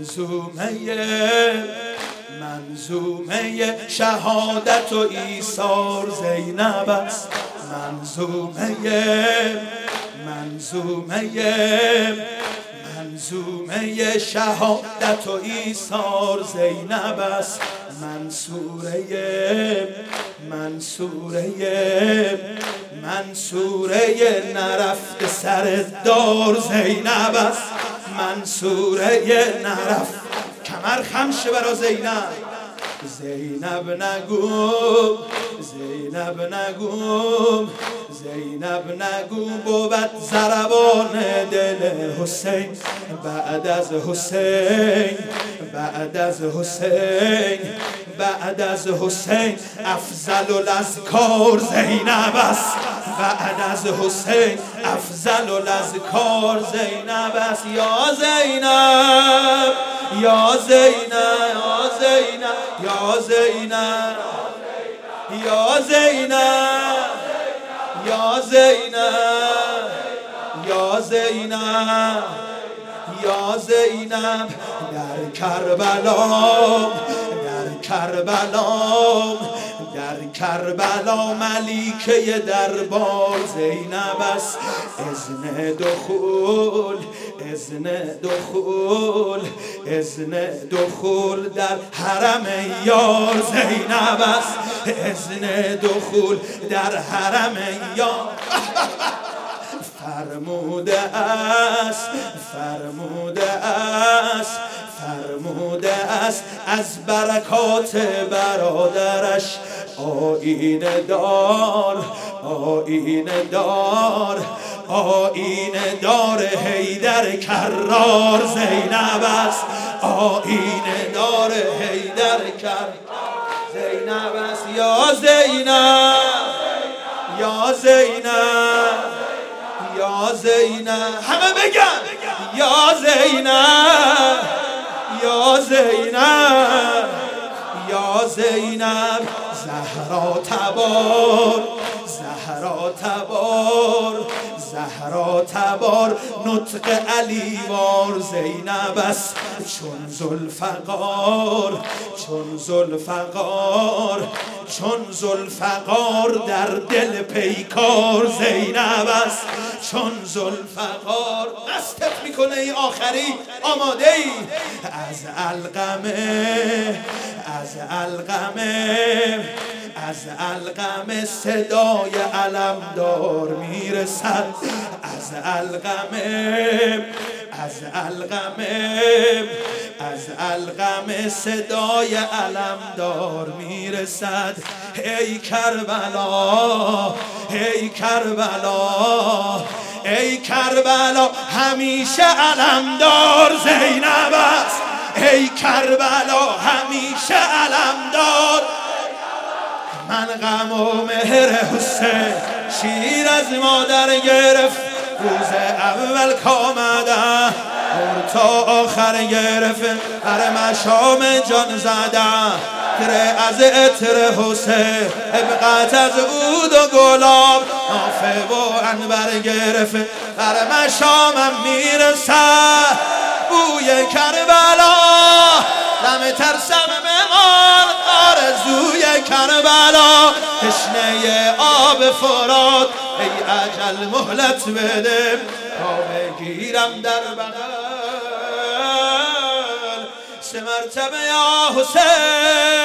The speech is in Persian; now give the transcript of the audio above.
منظومه شهادت و ایثار زینب است. منظومه شهادت و ایثار زینب است. منصوره نرفت سر دار زینب است. منصوره نرفت کمر خمش برا زینب. زینب نگو بود ضربان دل حسین. بعد از حسین افضل الاذکار زینب است. بعد از حسین افضل الاذکار زینب است. یا زینب در کربلا ملیکه دربار زینب است. اذن دخول در حرم یار زینب است. اذن دخول در حرم یار فرموده است از برکات برادرش. آینه دار حیدر کرار زینب است. آینه دار حیدر کرار زینب است. یا زینب همه بگن یا زینب زهرا تبار نطق علیوار زینب است. چون ذوالفقار در دل پیکار زینب است. چون ذوالفقار دستت میکنه ای آخری آماده ای. از القمه صدای علمدار میرسد. از القمه صدای علمدار میرسد. ای کربلا همیشه علمدار زینب است. ای کربلا همیشه علمدار. من غم و مهر حسین شیر از مادر گرفت. روز اول کامدن تا آخر گرفت. بر مشام جان زدن تره از عطر حسین. ابقت از عود و گلاب نافه و عنبر گرفت. بر مشامم میرسد بوی کربلا. دم ترسم بمان آرزوی کربلا. تشنه آب فرات ای اجل مهلت بده تا بگیرم در بغل. 3 مرتبه یا حسین